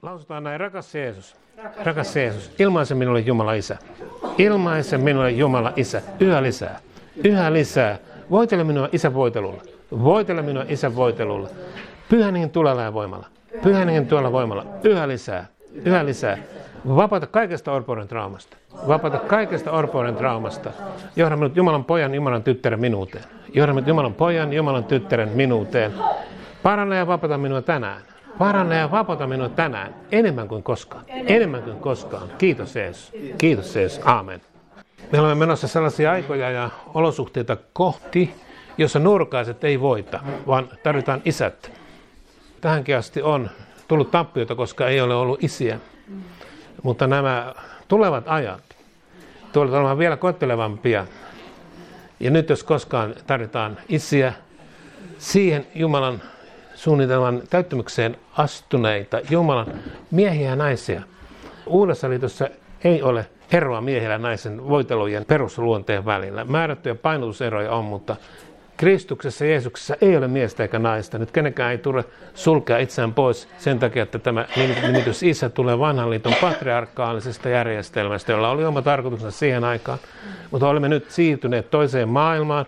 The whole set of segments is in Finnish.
Lausutaan näin, rakas Jeesus, ilmaise minulle Jumala Isä. Ilmaise minulle Jumala Isä, yhä lisää. Voitele minua Isän voitelulla. Voitele minua Isän voitelulla. Pyhän Hengen tulella ja voimalla. Pyhän Hengen tuolla voimalla. Yhä lisää. Vapauta kaikesta orpouden traumasta. Vapauta kaikesta orpouden traumasta. Johda minut Jumalan pojan, Jumalan tyttären minuuteen. Johda minut Jumalan pojan, Jumalan tyttären minuuteen. Paranna ja vapauta minua tänään. Paranna ja vapauta minua tänään. Enemmän kuin koskaan. Enemmän kuin koskaan. Kiitos Jeesus. Kiitos Jeesus. Aamen. Me olemme menossa sellaisia aikoja ja olosuhteita kohti, jossa nurkaiset ei voita, vaan tarvitaan isät. Tähänkin asti on tullut tappioita, koska ei ole ollut isiä. Mutta nämä tulevat ajat tulevat olemaan vielä koettelevampia. Ja nyt jos koskaan tarvitaan isiä, siihen Jumalan suunnitelman täyttymykseen astuneita, Jumalan miehiä ja naisia. Uudessa liitossa ei ole eroa miehillä ja naisen voitelujen perusluonteen välillä. Määrättyjä painotuseroja on, mutta Kristuksessa, Jeesuksessa ei ole miestä eikä naista. Nyt kenenkään ei tule sulkea itseään pois sen takia, että tämä nimitys isä tulee vanhan liiton patriarkaalisesta järjestelmästä, jolla oli oma tarkoituksensa siihen aikaan. Mutta olemme nyt siirtyneet toiseen maailmaan.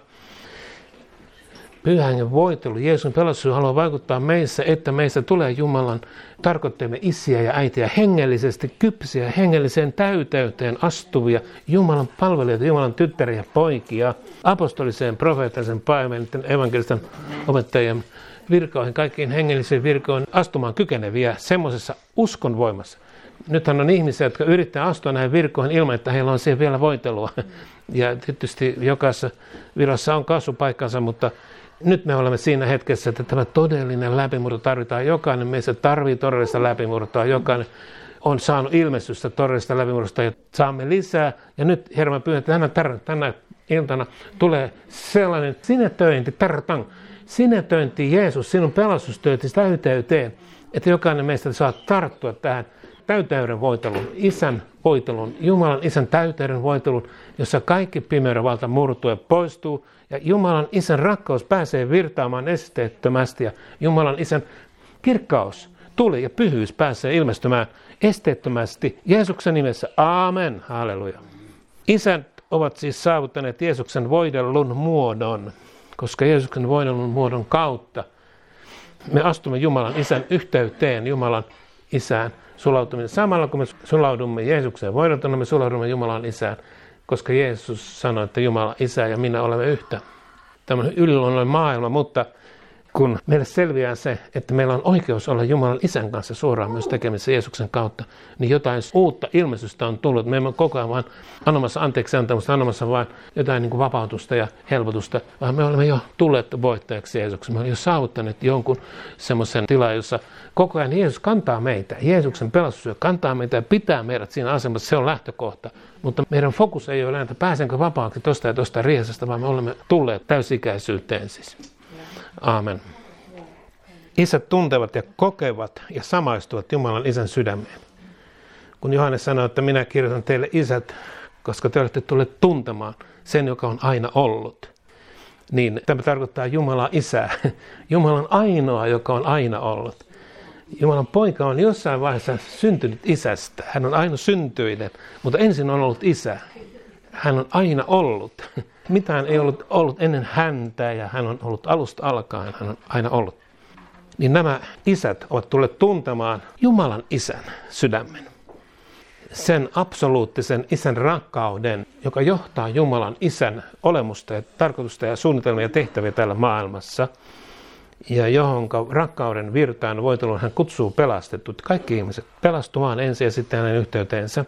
Pyhän Hengen voitelu, Jeesuksen pelastus haluaa vaikuttaa meissä, että meistä tulee Jumalan tarkoitteemme isiä ja äitiä, hengellisesti kypsiä, hengelliseen täyteyteen astuvia Jumalan palvelijoita, Jumalan tyttäriä, poikia, apostoliseen, profeetallisen paimeniden, evankelisten opettajien virkoihin, kaikkiin hengellisiin virkoihin astumaan kykeneviä semmoisessa uskon voimassa. Nythän on ihmisiä, jotka yrittää astua näihin virkoihin ilman, että heillä on siihen vielä voitelua. Ja tietysti jokaisessa virassa on kasvupaikkansa, mutta nyt me olemme siinä hetkessä, että tämä todellinen läpimurto tarvitaan. Jokainen meistä tarvitsee todellista läpimurtoa. Jokainen on saanut ilmestystä todellista läpimurtoa ja saamme lisää. Ja nyt Herra, mä pyydän, että tänä iltana tulee sellainen sinetöinti Jeesus, sinun pelastustyösi täyteyteen, että jokainen meistä saa tarttua tähän täyteyden voitelun, isän voitelun, Jumalan isän täyteyden voitelun, jossa kaikki pimeyden valta murtuu ja poistuu, ja Jumalan isän rakkaus pääsee virtaamaan esteettömästi, ja Jumalan isän kirkkaus, tuli ja pyhyys pääsee ilmestymään esteettömästi. Jeesuksen nimessä, aamen, halleluja. Isät ovat siis saavuttaneet Jeesuksen voidellun muodon, koska Jeesuksen voidellun muodon kautta me astumme Jumalan isän yhteyteen, Jumalan isään sulautuminen. Samalla kun me sulaudumme Jeesukseen voideltuna, me sulaudumme Jumalan isään, koska Jeesus sanoi, että Jumala isä ja minä olemme yhtä. Tämä on yliluonnollinen maailma, mutta kun meille selviää se, että meillä on oikeus olla Jumalan isän kanssa suoraan myös tekemisissä Jeesuksen kautta, niin jotain uutta ilmestystä on tullut. Me emme ole koko ajan vain anomassa anteeksi antamusta, anomassa vain jotain niin kuin vapautusta ja helpotusta, vaan me olemme jo tulleet voittajaksi Jeesuksen. Me olemme jo saavuttaneet jonkun semmoisen tilan, jossa koko ajan Jeesus kantaa meitä. Jeesuksen pelastustyö kantaa meitä ja pitää meidät siinä asemassa. Se on lähtökohta. Mutta meidän fokus ei ole, että pääsenkö vapaaksi tosta ja tosta riesasta, vaan me olemme tulleet täysikäisyyteen siis. Aamen. Isät tuntevat ja kokevat ja samaistuvat Jumalan isän sydämeen. Kun Johannes sanoi, että minä kirjoitan teille isät, koska te olette tulleet tuntemaan sen, joka on aina ollut. Niin tämä tarkoittaa Jumalan isää. Jumalan ainoa, joka on aina ollut. Jumalan poika on jossain vaiheessa syntynyt isästä. Hän on aina syntyinen, mutta ensin on ollut isä. Hän on aina ollut. Mitään ei ollut ennen häntä ja hän on ollut alusta alkaen. Hän on aina ollut. Niin nämä isät ovat tulleet tuntemaan Jumalan isän sydämen. Sen absoluuttisen isän rakkauden, joka johtaa Jumalan isän olemusta ja tarkoitusta ja suunnitelmia ja tehtäviä täällä maailmassa. Ja johonka rakkauden virtaan voitelun hän kutsuu pelastetut. Kaikki ihmiset pelastumaan ensin ja sitten hänen yhteyteensä.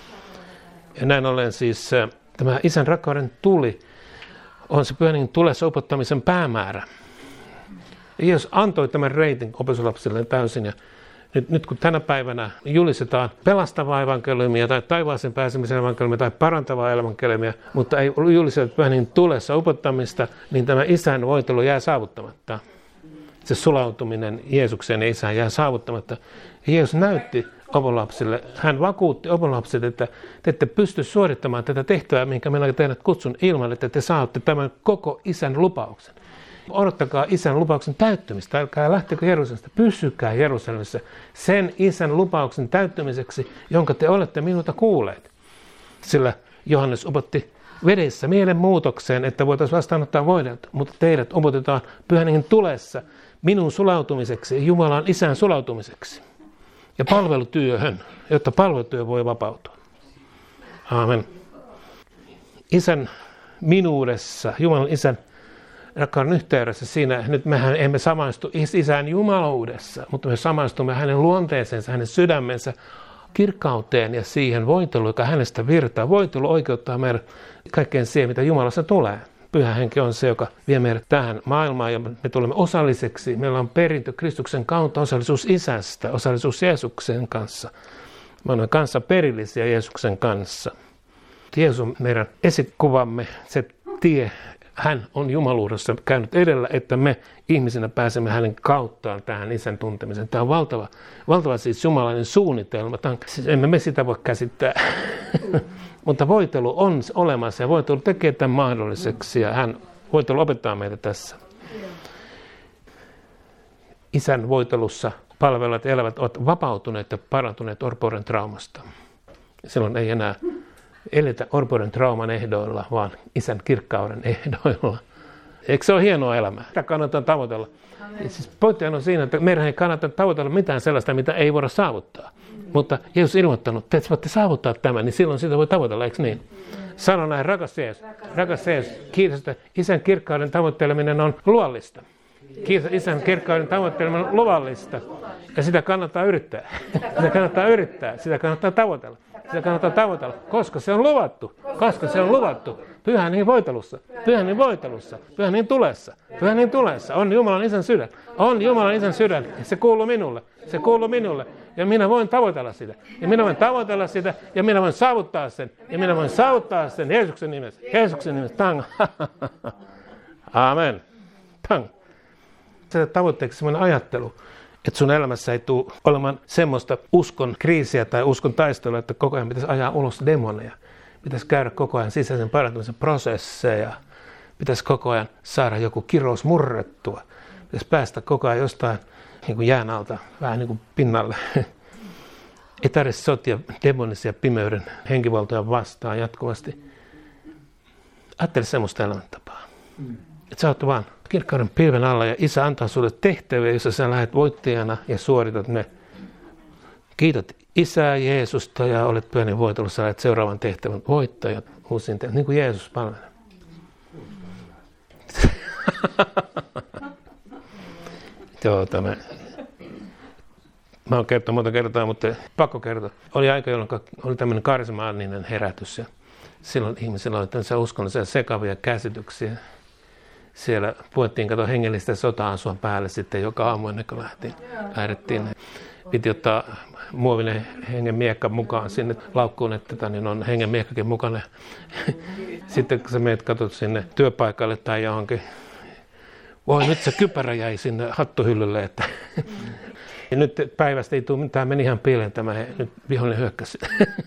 Ja näin ollen siis tämä isän rakkauden tuli on se pyhän hengen tulessa upottamisen päämäärä. Jeesus antoi tämän reitin opetuslapsille täysin. Ja nyt kun tänä päivänä julistetaan pelastavaa evankeliumia tai taivaaseen pääsemisen evankeliumia tai parantavaa evankeliumia, mutta ei julisteta pyhän hengen tulessa upottamista, niin tämä isän voitelu jää saavuttamatta. Se sulautuminen Jeesukseen ja isään jää saavuttamatta. Jeesus näytti openlapsille, hän vakuutti openlapsille, että te ette pysty suorittamaan tätä tehtävää, minkä minä teidät kutsun ilman, että te saatte tämän koko isän lupauksen. Odottakaa isän lupauksen täyttymistä. Älkää lähtekö Jerusalemista, pysykää Jerusalemissa sen isän lupauksen täyttymiseksi, jonka te olette minulta kuulleet. Sillä Johannes upotti vedessä mielenmuutokseen, että voitaisiin vastaanottaa voidelta, mutta teidät upotetaan Pyhän Hengen tulessa minun sulautumiseksi ja Jumalan isän sulautumiseksi ja palvelutyöhön, jotta palvelutyö voi vapautua. Aamen. Isän minuudessa, Jumalan isän rakkauden yhteydessä siinä, nyt mehän emme samaistu isän jumaluudessa, mutta me samaistumme hänen luonteeseensa, hänen sydämensä kirkkauteen ja siihen voiteluun, joka hänestä virtaa. Voitelu oikeuttaa meidät kaikkeen siihen, mitä Jumalassa tulee. Pyhä Henki on se, joka vie meidät tähän maailmaan ja me tulemme osalliseksi. Meillä on perintö Kristuksen kautta, osallisuus isästä, osallisuus Jeesuksen kanssa. Me olemme kanssa perillisiä Jeesuksen kanssa. Jeesus on meidän esikuvamme, se tie. Hän on jumaluudessa käynyt edellä, että me ihmisinä pääsemme hänen kauttaan tähän isän tuntemiseen. Tämä on valtava siis jumalainen suunnitelma. Emme me sitä voi käsittää. Mutta voitelu on olemassa ja voitelu tekee tämän mahdolliseksi ja voitelu opettaa meitä tässä. Isän voitelussa palvelevat ja elävät ovat vapautuneet ja parantuneet orpouden traumasta. Silloin ei enää eletä orpouden trauman ehdoilla, vaan isän kirkkauden ehdoilla. Eikö se ole hienoa elämää? Sitä kannattaa tavoitella. Siis pointti on siinä, että meidän ei kannata tavoitella mitään sellaista, mitä ei voida saavuttaa. Mutta Jeesus ilmoittanut, että te voitte saavuttaa tämän, niin silloin sitä voi tavoitella, eikö niin? Sano näin, rakas Jeesus, kiitos, että isän kirkkauden tavoitteleminen on luollista. Kiitos, isän kirkkauden tavoitteleminen on luvallista. Ja sitä kannattaa yrittää. Sitä kannattaa tavoitella. Sitä kannattaa tavoitella, koska se on luvattu. Pyhän Hengen voitelussa, Pyhän Hengen tulessa. On Jumalan isän sydän. Se kuuluu minulle. Ja minä voin tavoitella sitä. Ja minä voin saavuttaa sen. Jeesuksen nimessä. Tang. Amen. Tang. Se tavoitteeksi semmoinen ajattelu, että sun elämässä ei tule olemaan semmoista uskon kriisiä tai uskon taistelua, että koko ajan pitäisi ajaa ulos demoneja. Pitäisi käydä koko ajan sisäisen parantumisen prosesseja. Pitäisi koko ajan saada joku kirous murrettua. Pitäisi päästä koko ajan jostain niin kuin jään alta vähän niin kuin pinnalle. Ei tarvitse sotia demonisia pimeyden henkivaltoja vastaan jatkuvasti. Ajattele semmoista elämäntapaa. Että sä oot vaan kirkkauden pilven alla ja isä antaa sulle tehtäviä, jossa sä lähdet voittajana ja suoritat ne. Kiitot isää Jeesusta ja olet Pyhän Hengen voitelussa, lähdet seuraavan tehtävän voittajat uusiin tehtäviin, niin kuin Jeesus palvelee. Mä oon kertonut monta kertaa, mutta pakko kertoa. Oli aika, jolloin oli tämmöinen karismaattinen herätys ja silloin ihmisillä oli tämmöisiä uskonnollisia sekavia käsityksiä. Siellä puettiin hengellistä sota-asua päälle sitten joka aamu ennen kuin lähdettiin. Piti ottaa muovinen hengen miekka mukaan sinne laukkuun, että niin on hengen miekkakin mukana. Sitten kun sä menet katsot sinne työpaikalle tai johonkin, voi nyt se kypärä jäi sinne hattuhyllylle, että ja nyt päivästä ei tule mitään, meni ihan pieleen tämä, nyt vihollinen hyökkäsi.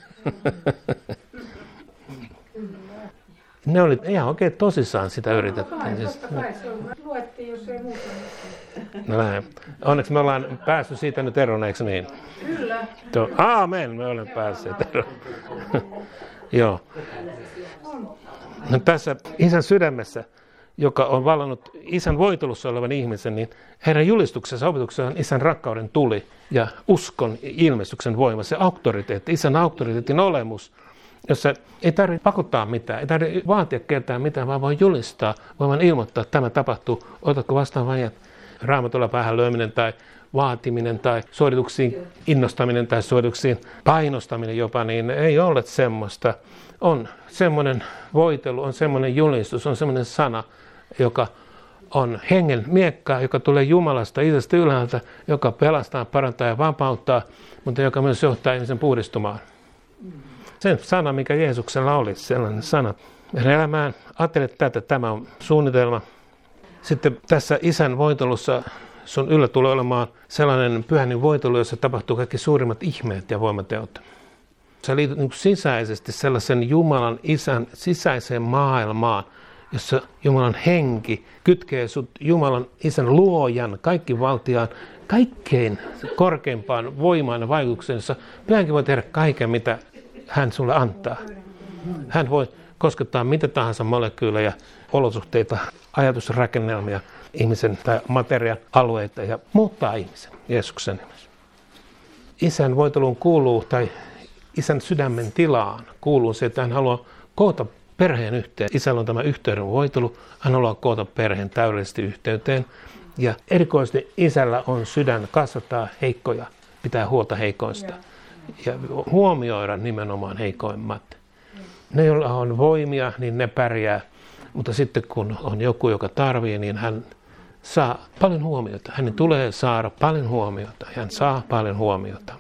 Ne oli ihan oikein tosissaan sitä yritettiin. Totta kai se luettiin, jos ei muuta. No näin. Onneksi me ollaan päässyt siitä nyt eroon, eikö niin? Kyllä. Aamen, me olemme päässeet eroon. Joo. No tässä isän sydämessä, joka on vallannut isän voitelussa olevan ihmisen, niin heidän julistuksensa opetuksessa on isän rakkauden tuli ja uskon ilmestyksen voima, se auktoriteetti, isän auktoriteetin olemus, jossa ei tarvitse pakottaa mitään, ei tarvitse vaatia ketään mitään, vaan voi julistaa, voimaan ilmoittaa, että tämä tapahtuu, otatko vastaan vai et. Raamatulla päähän lyöminen tai vaatiminen tai suorituksiin innostaminen tai suorituksiin painostaminen jopa, niin ei ole semmoista. On semmoinen voitelu, on semmoinen julistus, on semmoinen sana, joka on hengen miekka, joka tulee Jumalasta, isästä ylhäältä, joka pelastaa, parantaa ja vapauttaa, mutta joka myös johtaa ihmisen puhdistumaan. Se sana, mikä Jeesuksella oli, sellainen sana. Meidän elämään, ajattele tätä, tämä on suunnitelma. Sitten tässä isän voitelussa sun yllä tulee olemaan sellainen pyhän voitelu, jossa tapahtuu kaikki suurimmat ihmeet ja voimateot. Sä liityt niin sisäisesti sellaisen Jumalan isän sisäiseen maailmaan, jossa Jumalan henki kytkee sut Jumalan Isän luojan, kaikki valtiaan, kaikkein korkeimpaan voimaan ja vaikutukseen, jossa pyhänkin voi tehdä kaiken, mitä hän sulle antaa. Hän voi koskettaa mitä tahansa molekyylejä, olosuhteita, ajatusrakennelmia, ihmisen tai materian alueita ja muuttaa ihmisen Jeesuksen nimessä. Isän voiteluun kuuluu, tai Isän sydämen tilaan kuuluu se, että hän haluaa koota perheen yhteen. Isällä on tämä yhteyden voitelu, hän haluaa koota perheen täydellisesti yhteyteen. Ja erikoisesti Isällä on sydän kasvattaa heikkoja, pitää huolta heikoista ja huomioida nimenomaan heikoimmat. Ne, joilla on voimia, niin ne pärjää, mutta sitten kun on joku, joka tarvitsee, niin hän saa paljon huomiota. Hänen tulee saada paljon huomiota. Hän saa paljon huomiota.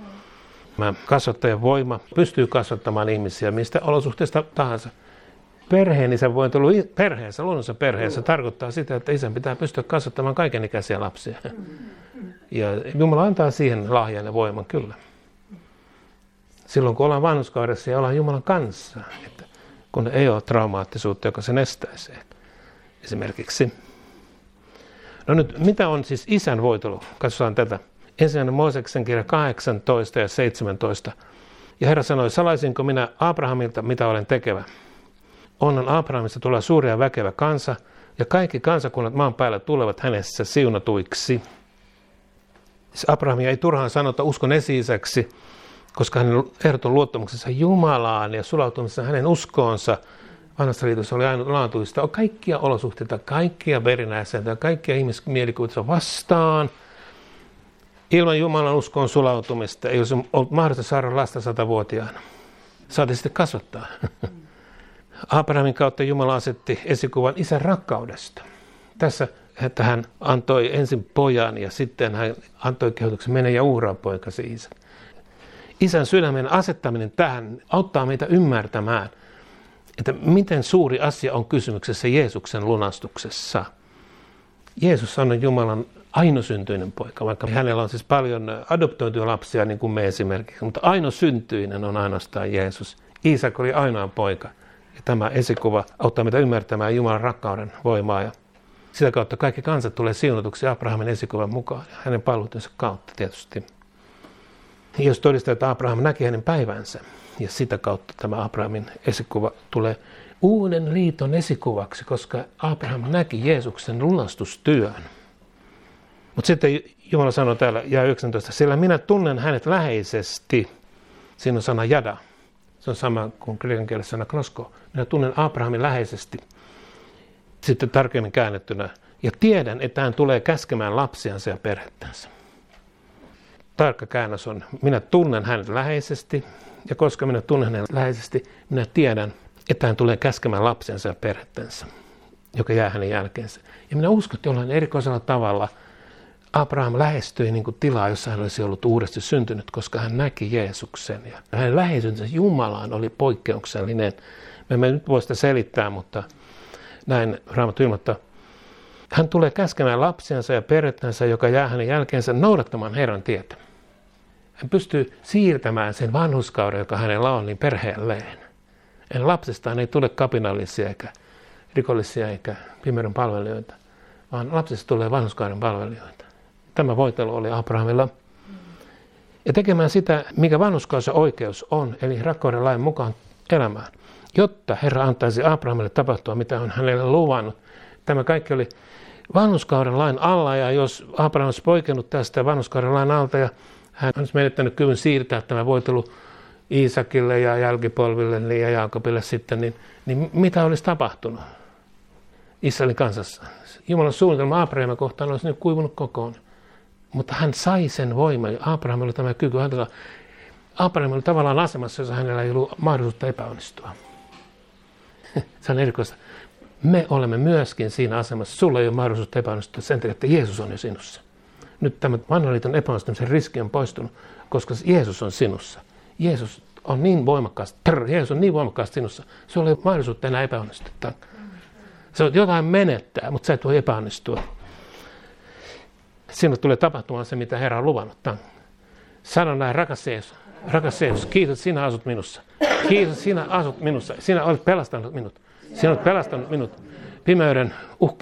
Kasvattajan voima pystyy kasvattamaan ihmisiä mistä olosuhteista tahansa. Perheen isän voitelu perheessä, luonnollisessa perheessä tarkoittaa sitä, että isän pitää pystyä kasvattamaan kaikenikäisiä lapsia. Ja Jumala antaa siihen lahjan ja voiman kyllä. Silloin kun ollaan vanhurskaudessa ja ollaan Jumalan kanssa, että kun ei ole traumaattisuutta, joka sen estäisi esimerkiksi. No nyt, mitä on siis isän voitelu? Katsotaan tätä. 1. Mooseksen kirja 18 ja 17. Ja Herra sanoi, salaisinko minä Abrahamilta, mitä olen tekevä? Onhan Abrahamista tulee suuri ja väkevä kansa, ja kaikki kansakunnat maan päällä tulevat hänessä siunatuiksi. Abrahamia ei turhaan sanota uskon esi-isäksi, koska hänen ehdoton luottamuksessa Jumalaan ja sulautumisessa hänen uskoonsa vanhassa liitossa oli ainutlaatuista. On kaikkia olosuhteita, kaikkia verinäisääntöjä, kaikkia ihmismielikuvia vastaan. Ilman Jumalan uskoon sulautumista ei olisi ollut mahdollista saada lasta 100-vuotiaana. Saatiin sitten kasvattaa. Abrahamin kautta Jumala asetti esikuvan isän rakkaudesta. Tässä, että hän antoi ensin pojan ja sitten hän antoi kehotuksen mene ja uhraa poikasi isä. Isän sydämen asettaminen tähän auttaa meitä ymmärtämään, että miten suuri asia on kysymyksessä Jeesuksen lunastuksessa. Jeesus on Jumalan ainosyntyinen poika, vaikka hänellä on siis paljon adoptoituja lapsia, niin kuin me esimerkiksi, mutta ainosyntyinen on ainoastaan Jeesus. Iisak oli ainoa poika. Ja tämä esikuva auttaa meitä ymmärtämään Jumalan rakkauden voimaa. Ja sitä kautta kaikki kansat tulee siunatuksi Abrahamin esikuvan mukaan ja hänen palvelutensa kautta tietysti. Jos todistaa, että Abraham näki hänen päivänsä ja sitä kautta tämä Abrahamin esikuva tulee uuden liiton esikuvaksi, koska Abraham näki Jeesuksen lunastustyön. Mutta sitten Jumala sanoo täällä jae 19, sillä minä tunnen hänet läheisesti. Siinä on sana jada. Se on sama kuin kreikan kielessä sana knosko. Minä tunnen Abrahamin läheisesti. Sitten tarkemmin käännettynä. Ja tiedän, että hän tulee käskemään lapsiansa ja perhettänsä. Tarkka käännös on, minä tunnen hänet läheisesti. Ja koska minä tunnen hänet läheisesti, minä tiedän, että hän tulee käskemään lapsiansa ja perhettänsä, joka jää hänen jälkeensä. Ja minä uskon, että jollain erikoisella tavalla Abraham lähestyi niin kuin tilaa, jossa hän olisi ollut uudesti syntynyt, koska hän näki Jeesuksen. Ja hänen läheisyytensä Jumalaan oli poikkeuksellinen. Me emme nyt voi sitä selittää, mutta näin Raamattu ilmoittaa. Hän tulee käskemään lapsiansa ja perhettänsä, joka jää hänen jälkeensä, noudattamaan Herran tietä. Hän pystyy siirtämään sen vanhurskauden, joka hänellä on, niin perheelleen. En lapsestaan ei tule kapinallisia eikä rikollisia eikä pimeyden palvelijoita, vaan lapsesta tulee vanhurskauden palvelijoita. Tämä voitelu oli Abrahamilla. Ja tekemään sitä, mikä vanhurskaus ja oikeus on, eli rakkauden lain mukaan elämään, jotta Herra antaisi Abrahamille tapahtua, mitä on hänelle luvannut. Tämä kaikki oli vanhurskauden lain alla, ja jos Abraham olisi poikennut tästä vanhurskauden lain alta, ja hän olisi menettänyt kyvyn siirtää tämä voitelu Iisakille ja jälkipolville ja Jaakobille sitten, niin mitä olisi tapahtunut Israelin kansassa? Jumalan suunnitelma Abrahamia kohtaan olisi nyt kuivunut kokoon. Mutta hän sai sen voiman. Abraham oli tämä kyky. Abraham oli tavallaan asemassa, jossa hänellä ei ollut mahdollisuutta epäonnistua. Se on erikoista. Me olemme myöskin siinä asemassa. Sulla ei ole mahdollisuutta epäonnistua sen takia, että Jeesus on jo sinussa. Nyt tämä vanhan liiton epäonnistumisen riski on poistunut, koska Jeesus on sinussa. Jeesus on niin voimakkaasti sinussa. Sulla ei ole mahdollisuutta enää epäonnistua. Se on jotain menettää, mutta sä et voi epäonnistua. Sinulle tulee tapahtumaan se, mitä Herra on luvannut. Sano näin, rakas Jeesus, kiitos, sinä asut minussa. Kiitos, sinä asut minussa. Sinä olet pelastanut minut. Sinä olet pelastanut minut pimeyden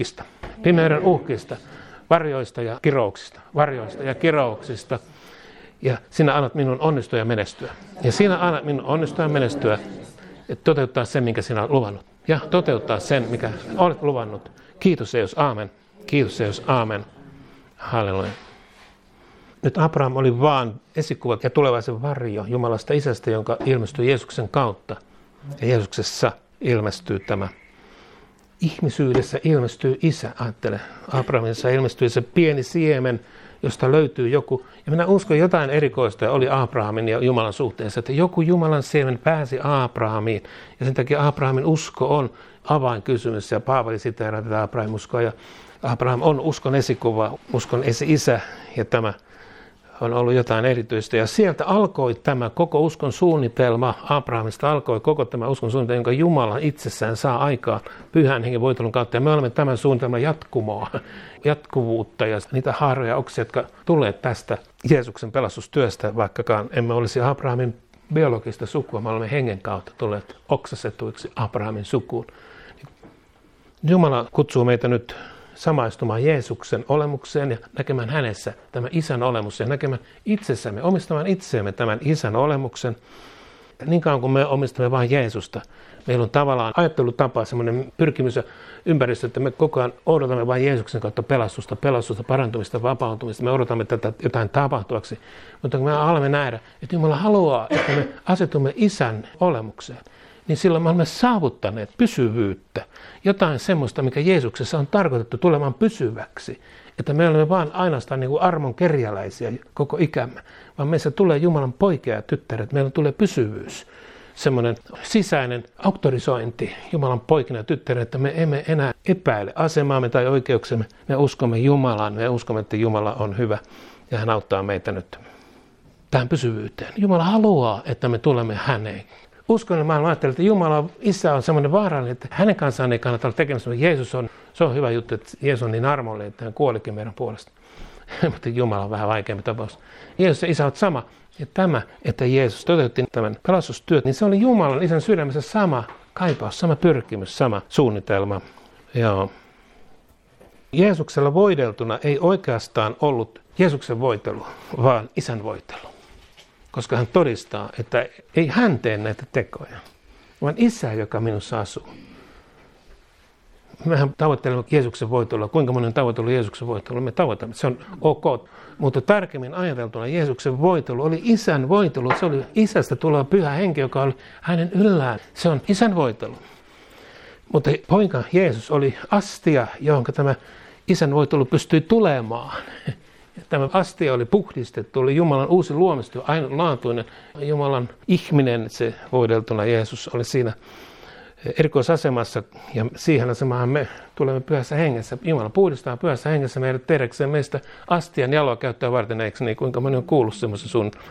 uhkista, varjoista ja kirouksista. Ja sinä annat minun onnistua ja menestyä. Ja sinä annat minun onnistua ja menestyä, että toteuttaa sen, minkä sinä olet luvannut. Ja toteuttaa sen, mikä olet luvannut. Kiitos Jeesus, aamen. Kiitos Jeesus, aamen. Halleluja. Nyt Abraham oli vaan esikuva ja tulevaisen varjo Jumalasta Isästä, jonka ilmestyi Jeesuksen kautta. Ja Jeesuksessa ilmestyy tämä. Ihmisyydessä ilmestyy Isä, ajattele. Abrahamissa ilmestyy se pieni siemen, josta löytyy joku. Ja minä uskon jotain erikoista oli Abrahamin ja Jumalan suhteessa, että joku Jumalan siemen pääsi Abrahamiin. Ja sen takia Abrahamin usko on avainkysymys. Ja Paavali siteeraa tätä Abrahamin uskoa. Ja Abraham on uskon esikuva, uskon esi-isä ja tämä on ollut jotain erityistä. Ja sieltä alkoi tämä koko uskon suunnitelma, Abrahamista alkoi koko tämä uskon suunnitelma, jonka Jumala itsessään saa aikaan Pyhän Hengen voitelun kautta. Ja me olemme tämän suunnitelman jatkuvuutta ja niitä haaroja oksia, jotka tulee tästä Jeesuksen pelastustyöstä, vaikkakaan emme olisi Abrahamin biologista sukua, me olemme hengen kautta tulleet oksasetuiksi Abrahamin sukuun. Jumala kutsuu meitä nyt samaistumaan Jeesuksen olemukseen ja näkemään hänessä tämä Isän olemus ja näkemään itsessämme, omistamaan itseemme tämän Isän olemuksen. Niin kauan kuin me omistamme vain Jeesusta, meillä on tavallaan ajattelutapa, semmoinen pyrkimys ja ympäristö, että me koko ajan odotamme vain Jeesuksen kautta pelastusta, parantumista, vapautumista. Me odotamme tätä jotain tapahtuvaksi, mutta kun me alamme nähdä, että Jumala haluaa, että me asetumme Isän olemukseen, niin silloin me olemme saavuttaneet pysyvyyttä. Jotain semmoista, mikä Jeesuksessa on tarkoitettu tulemaan pysyväksi. Että me olemme vaan ainoastaan niin kuin armon kerjäläisiä koko ikämme, vaan meissä tulee Jumalan poikia ja tyttäret. Meillä tulee pysyvyys, semmoinen sisäinen auktorisointi Jumalan poikina ja tyttäret, että me emme enää epäile asemaamme tai oikeuksemme. Me uskomme Jumalaan, me uskomme, että Jumala on hyvä ja hän auttaa meitä nyt tähän pysyvyyteen. Jumala haluaa, että me tulemme häneen. Uskonnon maailma ajattelee, että Jumala Isä on semmoinen vaarallinen, että hänen kanssaan ei kannata olla tekemistä. Se on hyvä juttu, että Jeesus on niin armollinen, että hän kuolikin meidän puolesta. Mutta Jumala on vähän vaikeampi tapaus. Jeesus ja Isä ovat sama. Ja tämä, että Jeesus toteutti tämän pelastustyöt, niin se oli Jumalan Isän sydämessä sama kaipaus, sama pyrkimys, sama suunnitelma. Joo. Jeesuksella voideltuna ei oikeastaan ollut Jeesuksen voitelu, vaan Isän voitelu. Koska hän todistaa, että ei hän tee näitä tekoja, vaan Isä, joka minussa asuu. Mehän tavoittelemme Jeesuksen voitelua. Kuinka moni on tavoitellut Jeesuksen voitelua? Me tavoitamme. Se on ok. Mutta tarkemmin ajateltuna Jeesuksen voitelu oli Isän voitelu. Se oli Isästä tuleva Pyhä Henki, joka oli hänen yllään. Se on Isän voitelu. Mutta poika Jeesus oli astia, johon tämä Isän voitelu pystyi tulemaan. Tämä astia oli puhdistettu, oli Jumalan uusi luomistyö, ainutlaatuinen. Jumalan ihminen, se voideltuna Jeesus oli siinä erikoisasemassa ja siihen asemaan me tulemme Pyhässä Hengessä. Jumala puhdistaa Pyhässä Hengessä meidät tehdäkseen meistä astian jaloa käyttöä varten, eikö niin? Kuinka moni on kuullut semmoisen suunnitelman?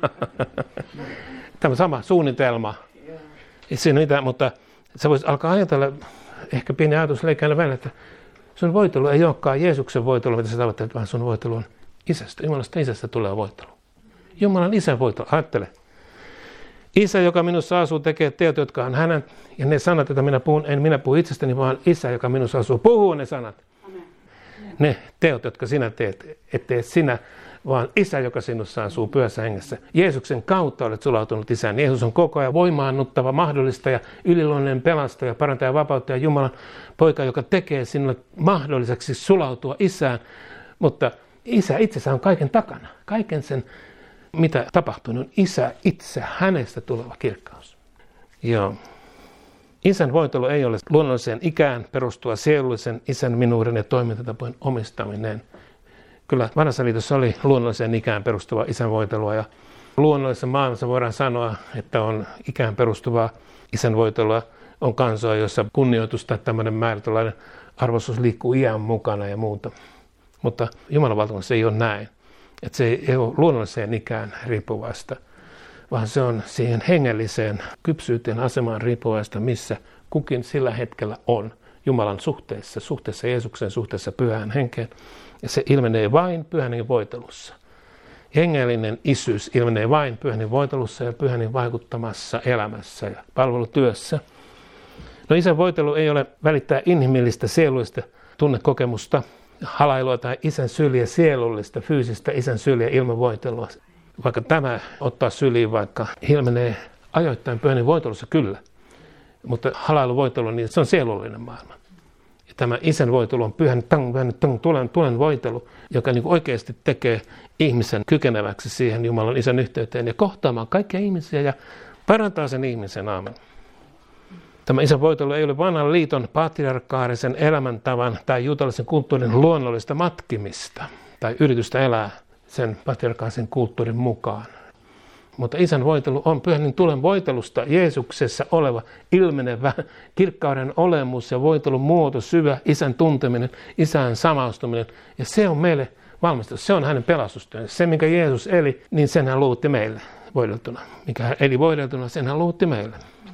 Tämä sama suunnitelma. Mutta sä voisit alkaa ajatella, ehkä pieni ajatus leikäillä välillä, että sun voitelu ei olekaan Jeesuksen voitelu, mitä sä tavoittelet, vaan sun voitelu on Isästä. Jumalasta Isästä tulee voitelu. Jumalan Isän voitelu. Ajattele. Isä, joka minussa asuu, tekee teot, jotka on hänen. Ja ne sanat, joita minä puhun, en minä puhu itsestäni, vaan Isä, joka minussa asuu, puhuu ne sanat. Amen. Ne teot, jotka sinä teet, et tee sinä, vaan Isä, joka sinussa asuu Pyhässä Hengessä. Jeesuksen kautta olet sulautunut Isään. Jeesus on koko ajan voimaannuttava, mahdollistaja, yliluonnollinen pelastaja, parantaja, vapauttaja, Jumalan poika, joka tekee sinulle mahdolliseksi sulautua Isään. Mutta Isä itsessään on kaiken takana. Kaiken sen, mitä tapahtuu, on Isä itse, hänestä tuleva kirkkaus. Joo. Isän voitelu ei ole luonnolliseen ikään perustuva sielullisen Isän minuuden ja toimintatapojen omistaminen. Kyllä Vanhassa liitossa oli luonnolliseen ikään perustuva Isän voitelua ja luonnollisessa maailmassa voidaan sanoa, että on ikään perustuvaa Isän voitelua. On kansoja, jossa kunnioitus tai tämmöinen määrätynlainen arvostus liikkuu iän mukana ja muuta. Mutta Jumalan valtakunnassa ei ole näin. Että se ei ole luonnolliseen ikään riippuvaista, vaan se on siihen hengelliseen kypsyyteen asemaan riippuvaista, missä kukin sillä hetkellä on Jumalan suhteessa Jeesuksen, suhteessa Pyhään Henkeen. Ja se ilmenee vain Pyhän Hengen voitelussa. Hengellinen isyys ilmenee vain pyhän voitelussa ja pyhän vaikuttamassa elämässä ja palvelutyössä. No isän voitelu ei ole välittää inhimillistä sielullista tunnekokemusta, halailua tai isän syliä sielullista, fyysistä isän syliä ilman voitelua. Vaikka tämä ottaa syliin, vaikka ilmenee ajoittain pyhän voitelussa kyllä. Mutta halailuvoitelu, niin se on sielullinen maailma. Ja tämä isän voitelu on pyhän tulen voitelu, joka niin oikeasti tekee ihmisen kykeneväksi siihen Jumalan isän yhteyteen ja kohtaamaan kaikkia ihmisiä ja parantaa sen ihmisen. Aamen. Tämä isän voitelu ei ole vanhan liiton patriarkaarisen elämäntavan tai juutalaisen kulttuurin luonnollista matkimista tai yritystä elää sen patriarkaarisen kulttuurin mukaan. Mutta isän voitelu on pyhän tulen voitelusta Jeesuksessa oleva ilmenevä kirkkauden olemus ja voitelun muoto, syvä isän tunteminen, isän samaistuminen. Ja se on meille valmistus, se on hänen pelastustyönsä. Se, minkä Jeesus eli, niin sen hän luovutti meille voideltuna. Mikä hän eli voideltuna, sen hän luovutti meille.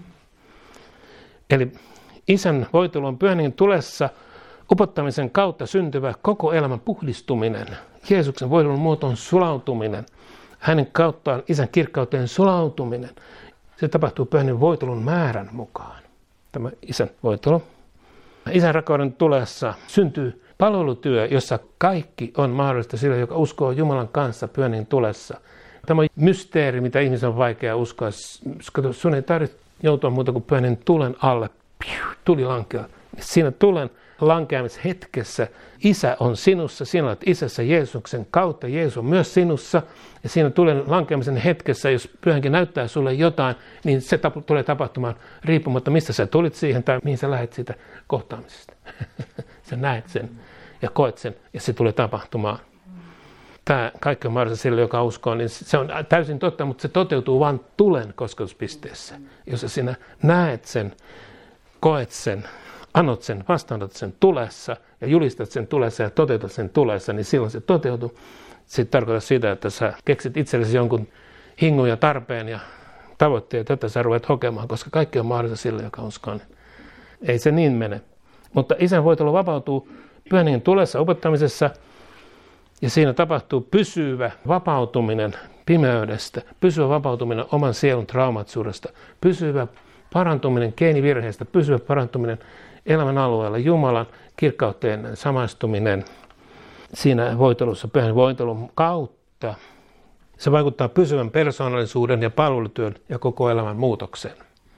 Eli isän voitelu on pyhän tulessa upottamisen kautta syntyvä koko elämän puhdistuminen. Jeesuksen voitelun muoto on sulautuminen. Hänen kauttaan isän kirkkauteen sulautuminen. Se tapahtuu pyhän voitelun määrän mukaan. Tämä isän voitelu. Isän rakkauden tulessa syntyy palvelutyö, jossa kaikki on mahdollista sille, joka uskoo Jumalan kanssa pyhän tulessa. Tämä on mysteeri, mitä ihmisen on vaikea uskoa. Sun ei tarvitse joutua muuta kuin pyhän tulen alle. Tuli lankeaa. Siinä tulen lankeamishetkessä isä on sinussa, sinä olet isässä Jeesuksen kautta, Jeesus on myös sinussa. Ja siinä tulen lankeamisen hetkessä, jos pyhänkin näyttää sulle jotain, niin se tulee tapahtumaan riippumatta, mistä sä tulit siihen tai mihin sä lähdet siitä kohtaamisesta. Sä näet sen ja koet sen ja se tulee tapahtumaan. Tämä kaikki on mahdollista sille, joka uskoo, niin se on täysin totta, mutta se toteutuu vain tulen kosketuspisteessä. Jos sä sinä näet sen, koet sen, annot sen, vastaanot sen tulessa ja julistat sen tulessa ja toteutat sen tulessa, niin silloin se toteutuu. Se tarkoittaa sitä, että sä keksit itsellesi jonkun hingun ja tarpeen ja tavoitteet, tätä sä ruvet hokemaan, koska kaikki on mahdollista sille, joka uskoo. Ei se niin mene. Mutta isän voitelu vapautuu pyhän hengen tulessa opettamisessa ja siinä tapahtuu pysyvä vapautuminen pimeydestä, pysyvä vapautuminen oman sielun traumatisuudesta, pysyvä parantuminen geenivirheestä, pysyvä parantuminen elämän alueella, Jumalan kirkkauteen samaistuminen siinä voitelussa, pyhän voitelun kautta. Se vaikuttaa pysyvän persoonallisuuden ja palvelutyön ja koko elämän muutokseen.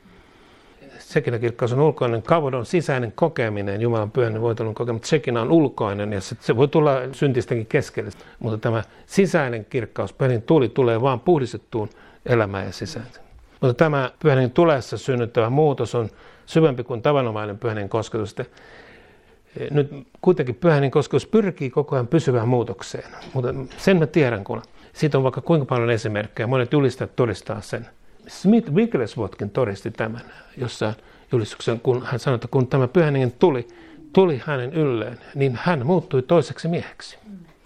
Sekin kirkkaus on ulkoinen, kavodon sisäinen kokeminen, Jumalan pyhän voitelun kokeminen, sekin on ulkoinen ja se voi tulla syntistäkin keskelle. Mutta tämä sisäinen kirkkaus, pyhän tuli, tulee vaan puhdistettuun elämään ja sisään. Mutta tämä pyhän tulessa synnyttävä muutos on syvempi kuin tavanomainen pyhän kosketus. Nyt kuitenkin pyhän kosketus pyrkii koko ajan pysyvään muutokseen, mutta sen mä tiedän, kun siitä on vaikka kuinka paljon esimerkkejä. Monet julistajat todistaa sen. Smith Wigglesworthkin todisti tämän jossain julistuksessa, kun hän sanoi, että kun tämä pyhän hengen tuli hänen ylleen, niin hän muuttui toiseksi mieheksi.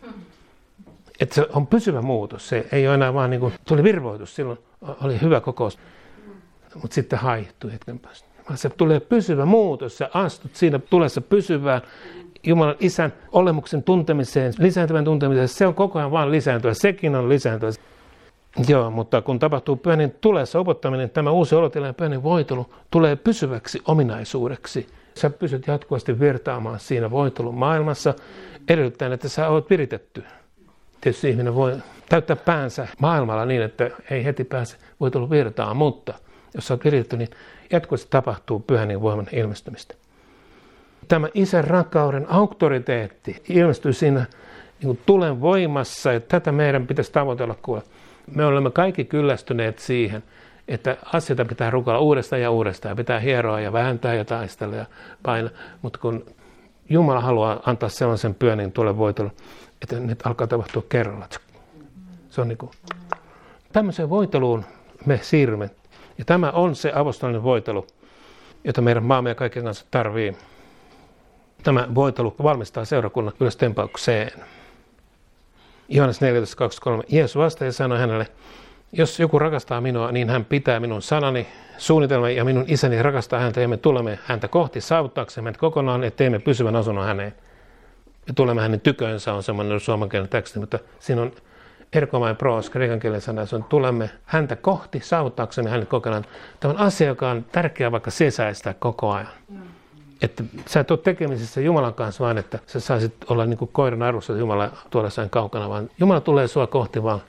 Että se on pysyvä muutos, se ei ole enää vaan niin kuin tuli virvoitus, silloin oli hyvä kokous, mutta sitten haihtui hetken päästä. Se tulee pysyvä muutos, sä astut siinä tulessa pysyvään Jumalan isän olemuksen tuntemiseen, lisääntyvän tuntemiseen, se on koko ajan vaan lisääntyä, sekin on lisääntyä. Joo, mutta kun tapahtuu pyhän tulessa opottaminen, tämä uusi olotilan pyhän voitelu tulee pysyväksi ominaisuudeksi. Sä pysyt jatkuvasti virtaamaan siinä voitelun maailmassa, edellyttäen, että sä olet viritetty. Tietysti ihminen voi täyttää päänsä maailmalla niin, että ei heti pääse voitelun virtaan, mutta jos sä olet viritetty, niin jatkuvasti tapahtuu pyhän voiman ilmestymistä. Tämä isän rakkauden auktoriteetti ilmestyy siinä niin tulen voimassa, ja tätä meidän pitäisi tavoitella kuulla. Me olemme kaikki kyllästyneet siihen, että asioita pitää rukoilla uudestaan ja uudestaan, pitää hieroa ja vääntää ja taistella ja painaa, mutta kun Jumala haluaa antaa sellaisen pyhän tulen voitelun, että ne alkaa tapahtua kerralla. Se on niin kuin, tämmöiseen voiteluun me siirrymme. Ja tämä on se apostolinen voitelu, jota meidän maamme ja kaikkien kanssa tarvii. Tämä voitelu valmistaa seurakunnan ylöstempaukseen. Johannes 14.23. Jeesus vastasi ja sanoi hänelle, jos joku rakastaa minua, niin hän pitää minun sanani, suunnitelman ja minun isäni rakastaa häntä ja me tulemme häntä kohti saavuttaaksemme hänet kokonaan ja teemme pysyvän asunnon häneen. Ja tulemme hänen tykönsä on semmoinen suomenkielinen teksti, mutta siinä on erkomai pros, kreikan kielen sana, se on tulemme häntä kohti, saavuttaaksemme hänet kokonaan. Tämä on asia, joka on tärkeää vaikka sisäistää koko ajan. Että sä et ole tekemisissä Jumalan kanssa vaan, että sä saisit olla niin kuin koiran arvossa Jumala tuolla sain kaukana, vaan Jumala tulee sua kohti vaan.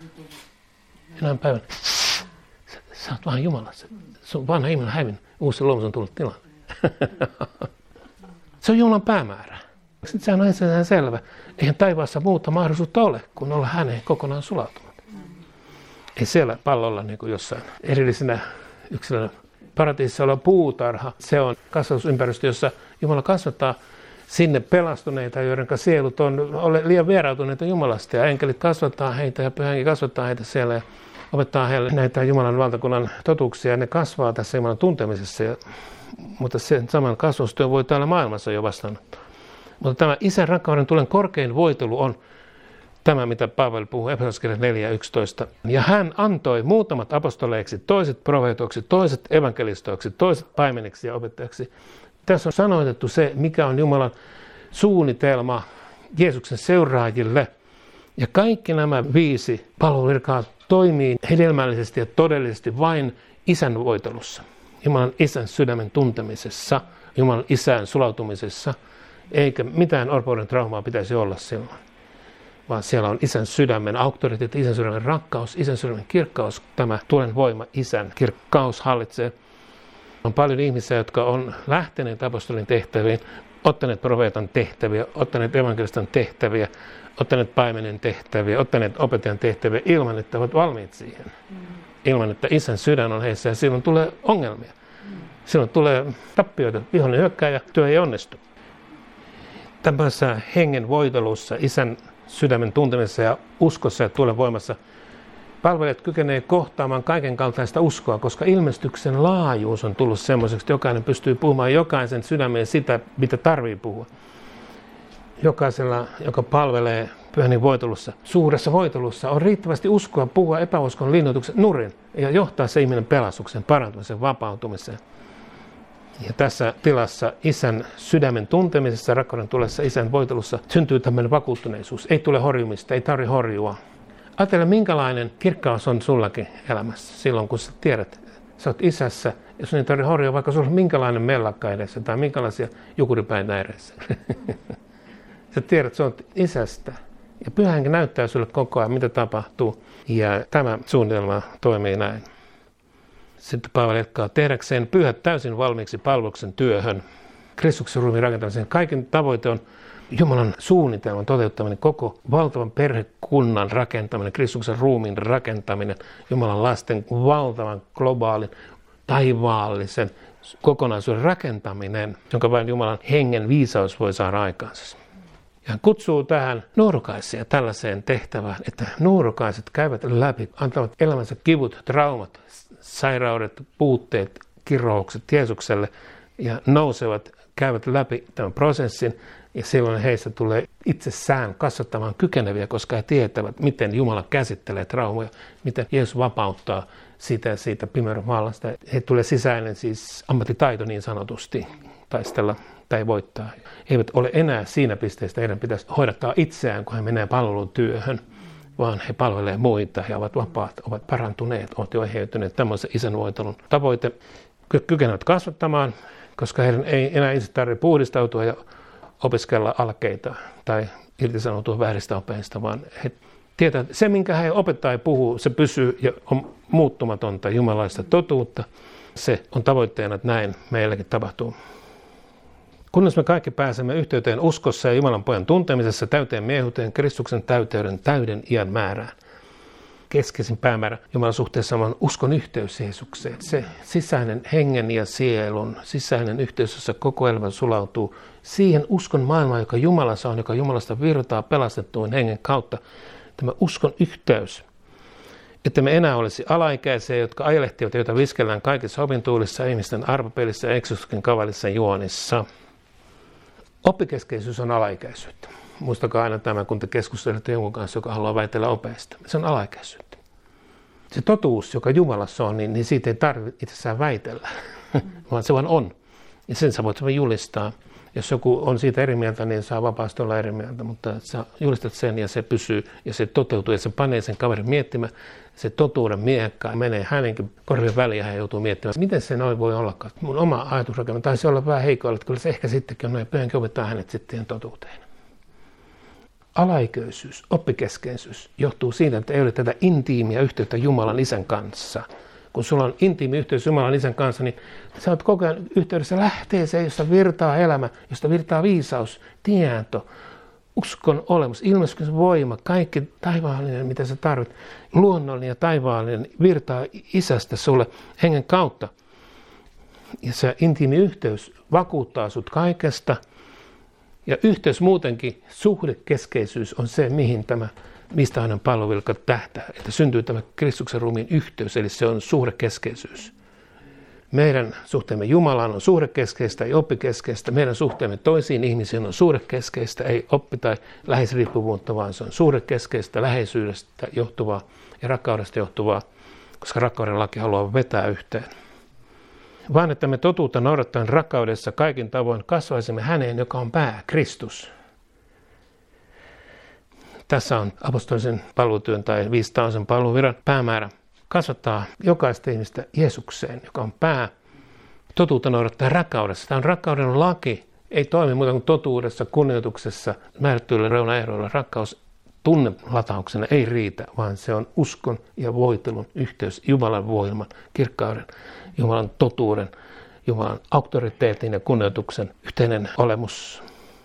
Enää päivänä. Sä oot vaan Jumalassa. Sun vanha ihminen hävinnyt. Uusi luomus on tullut tilanne. Se on Jumalan päämäärä. Sitten sehän on itsestään selvä. Eihän taivaassa muuta mahdollisuutta ole, kun olla häneen kokonaan sulautunut. Ei siellä pallolla niin kuin jossain erillisenä yksilönä. Paratiisissa oleva puutarha, se on kasvatusympäristö, jossa Jumala kasvattaa sinne pelastuneita, joiden sielut on liian vierautuneita Jumalasta. Ja enkelit kasvattaa heitä ja Pyhä Henki kasvattaa heitä siellä ja opettaa heille näitä Jumalan valtakunnan totuuksia. Ne kasvaa tässä Jumalan tuntemisessa, mutta sen saman kasvustyön voi täällä maailmassa jo vastaanottaa. Mutta tämä isän rakkauden tulen korkein voitelu on tämä, mitä Paavali puhuu Efesoskirjassa 4:11. Ja hän antoi muutamat apostoleiksi, toiset profeetoiksi, toiset evankelistoiksi, toiset paimeniksi ja opettajaksi. Tässä on sanoitettu se, mikä on Jumalan suunnitelma Jeesuksen seuraajille. Ja kaikki nämä 5 palveluvirkaa toimii hedelmällisesti ja todellisesti vain isän voitelussa. Jumalan isän sydämen tuntemisessa, Jumalan isän sulautumisessa, eikä mitään orpouden traumaa pitäisi olla silloin. Vaan siellä on isän sydämen auktoriteetti, isän sydämen rakkaus, isän sydämen kirkkaus. Tämä tulen voima, isän kirkkaus hallitsee. On paljon ihmisiä, jotka on lähteneet apostolin tehtäviin, ottaneet profeetan tehtäviä, ottaneet evankelistan tehtäviä, ottaneet paimenen tehtäviä, ottaneet opettajan tehtäviä ilman, että ovat valmiit siihen. Ilman, että isän sydän on heissä ja silloin tulee ongelmia. Silloin tulee tappioita, vihollinen hyökkää ja työ ei onnistu. Tämmöisessä hengen voitelussa, isän sydämen tuntemisessa ja uskossa ja tulen voimassa palvelijat kykenevät kohtaamaan kaiken kaltaista uskoa, koska ilmestyksen laajuus on tullut semmoiseksi, että jokainen pystyy puhumaan jokaisen sydämeen sitä, mitä tarvii puhua. Jokaisella, joka palvelee Pyhän voitelussa, suuressa voitelussa, on riittävästi uskoa puhua epäuskon linnoituksen nurin ja johtaa se ihminen pelastuksen, parantumiseen, vapautumiseen. Ja tässä tilassa isän sydämen tuntemisessa, rakkauden tulessa isän voitelussa syntyy tämmöinen vakuuttuneisuus. Ei tule horjumista, ei tarvitse horjua. Ajattele, minkälainen kirkkaus on sullakin elämässä silloin, kun sä tiedät, sä oot isässä ja sun ei tarvitse horjua, vaikka sulla on minkälainen mellakka edessä tai minkälaisia jukuripäitä edessä. Sä tiedät, sä oot isästä ja Pyhä Henki näyttää sulle koko ajan, mitä tapahtuu. Ja tämä suunnitelma toimii näin. Sitten Paavali jatkaa tehdäkseen pyhät täysin valmiiksi palveluksen työhön. Kristuksen ruumiin rakentamisen kaiken tavoite on Jumalan suunnitelman toteuttaminen, koko valtavan perhekunnan rakentaminen, Kristuksen ruumiin rakentaminen, Jumalan lasten valtavan globaalin, taivaallisen kokonaisuuden rakentaminen, jonka vain Jumalan hengen viisaus voi saada aikaansa. Ja hän kutsuu tähän nuorukaisia tällaiseen tehtävään, että nuorukaiset käyvät läpi, antavat elämänsä kivut, traumat, sairaudet, puutteet, kiroukset Jeesukselle ja nousevat, käyvät läpi tämän prosessin ja silloin heistä tulee itsessään kasvattamaan kykeneviä, koska he tietävät, miten Jumala käsittelee traumoja, miten Jeesus vapauttaa siitä pimeyden vallasta. He tulee sisäinen siis ammattitaito niin sanotusti taistella tai voittaa. He eivät ole enää siinä pisteessä, heidän pitäisi hoidattaa itseään, kun he menee palvelutyöhön, vaan he palvelevat muita, he ovat vapaat, ovat parantuneet, ovat jo eheytyneet. Tämmöisen isän voitelun tavoite kykenevät kasvattamaan, koska heidän ei enää itse tarvitse puhdistautua ja opiskella alkeita tai irtisanoutua vääristä opeista, vaan he tietävät, että se, minkä he opettaa ja puhuu, se pysyy ja on muuttumatonta jumalaista totuutta. Se on tavoitteena, että näin meilläkin tapahtuu. Kunnes me kaikki pääsemme yhteyteen uskossa ja Jumalan pojan tuntemisessa täyteen miehuuteen, Kristuksen täyteyden täyden iän määrään. Keskeisin päämäärä Jumalan suhteessa on uskon yhteys Jeesukseen. Se sisäinen hengen ja sielun, sisäinen yhteys, jossa koko elämä sulautuu siihen uskon maailmaan, joka Jumalassa on, joka Jumalasta virtaa pelastettuun hengen kautta. Tämä uskon yhteys. Että me enää olisi alaikäisiä, jotka ajelehtivat, joita viskellään kaikissa opintuulissa, ihmisten arvopelissä ja eksyksken kavalissa juonissa. Oppikeskeisyys on alaikäisyyttä. Muistakaa aina tämä, kun te keskustelette jonkun kanssa, joka haluaa väitellä opeista. Se on alaikäisyyttä. Se totuus, joka Jumalassa on, niin siitä ei tarvitse itsessään väitellä, vaan se vaan on. Ja sen sä voit julistaa. Jos joku on siitä eri mieltä, niin saa vapaasti olla eri mieltä, mutta sä julistat sen ja se pysyy ja se toteutuu ja se panee sen kaverin miettimään. Se totuuden miehekkä menee hänenkin korvien väliin ja hän joutuu miettimään, miten se noin voi ollakaan. Mun oma ajatusrakenne taisi olla vähän heikoilla, että kyllä se ehkä sittenkin on noin pyhänkin opettaa hänet sitten totuuteen. Alaikäisyys, oppikeskeisyys johtuu siitä, että ei ole tätä intiimiä yhteyttä Jumalan Isän kanssa. Kun sulla on intiimi yhteys Jumalan Isän kanssa, niin sä oot koko ajan yhteydessä lähteeseen, josta virtaa elämä, josta virtaa viisaus, tieto, uskon olemus, ilmestyksen voima, kaikki taivaallinen, mitä sä tarvit, luonnollinen ja taivaallinen, virtaa Isästä sulle hengen kautta. Ja se intiimi yhteys vakuuttaa sut kaikesta. Ja yhteys muutenkin, suhdekeskeisyys on se, mistä aina palveluvilkka tähtää, että syntyy tämä Kristuksen ruumiin yhteys, eli se on suhdekeskeisyys. Meidän suhteemme Jumalaan on suhdekeskeistä, ei oppikeskeistä. Meidän suhteemme toisiin ihmisiin on suhdekeskeistä, ei oppi- tai läheisriippuvuutta, vaan se on suhdekeskeistä, läheisyydestä johtuvaa ja rakkaudesta johtuvaa, koska rakkauden laki haluaa vetää yhteen. Vaan että me totuutta noudattaen rakkaudessa kaikin tavoin kasvaisimme häneen, joka on pää, Kristus. Tässä on apostolisen palvelutyön tai 500 palveluviran päämäärä kasvattaa jokaista ihmistä Jeesukseen, joka on pää. Totuutta noudattaa rakkaudessa. Tämä on rakkauden laki. Ei toimi muuta kuin totuudessa, kunnioituksessa, määrättyillä reunaehdoilla. Rakkaus tunnelatauksena ei riitä, vaan se on uskon ja voitelun yhteys Jumalan voiman, kirkkauden, Jumalan totuuden, Jumalan auktoriteetin ja kunnioituksen yhteinen olemus.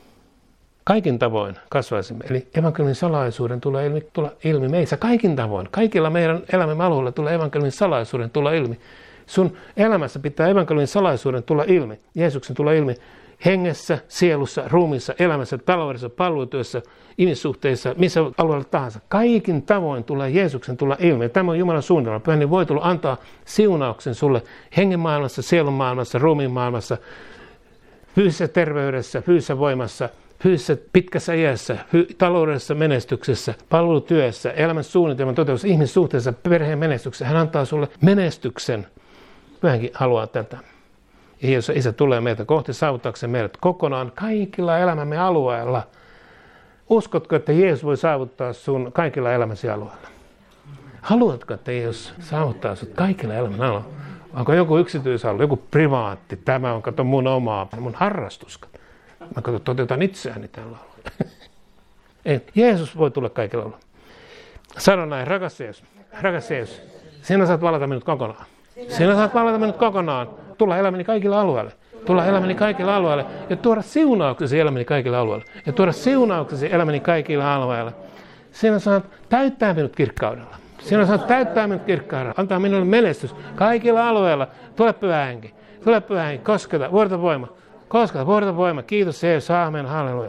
Kaikin tavoin kasvaisimme, eli evankeliumin salaisuuden tulee ilmi meissä kaikin tavoin. Kaikilla meidän elämämme alueilla tulee evankeliumin salaisuuden tulla ilmi. Sun elämässä pitää evankeliumin salaisuuden tulla ilmi, Jeesuksen tulla ilmi hengessä, sielussa, ruumiissa, elämässä, taloudessa, palvelutyössä, ihmissuhteissa, missä alueella tahansa. Kaikin tavoin tulee Jeesuksen tulla ilmi. Tämä on Jumalan suunnitelma. Pyhä voi tulla antaa siunauksen sulle hengen maailmassa, sielun maailmassa, ruumiin maailmassa, fyysisessä terveydessä, fyysisessä voimassa, fyysisessä pitkässä iässä, taloudellisessa menestyksessä, palvelutyössä, elämän suunnitelman toteutuksessa, ihmissuhteessa, perheen menestyksessä. Hän antaa sulle menestyksen. Pyhänkin haluaa tätä. Ja jos Isä tulee meiltä kohti saavuttaakseen meidät kokonaan kaikilla elämämme alueilla. Uskotko, että Jeesus voi saavuttaa sun kaikilla elämäsi alueilla? Haluatko, että Jeesus saavuttaa sut kaikilla elämän alueilla? Onko joku yksityisalue, joku privaatti? Tämä on kato mun omaa, mun harrastus. Mä toteutan itseäni tällä alueella. Ei, Jeesus voi tulla kaikilla alueilla. Sano näin, rakas Jeesus, sinä saat valata minut kokonaan. Sinä saat valata minut kokonaan. Tulla elämäni kaikilla alueilla. Tulla elämäni kaikilla alueilla. Ja tuoda siunauksesi elämäni kaikilla alueilla. Ja tuoda siunauksesi elämäni kaikilla alueilla. Sinä saat täyttää minut kirkkaudella. Sinä saat täyttää minut kirkkaudella. Antaa minulle menestys kaikilla alueilla. Tule Pyhä Henki. Tule Pyhä Henki. Kosketa. Vuorta voima. Kosketa. Vuorta voima. Kiitos Jeesus. Aamen. Halleluja.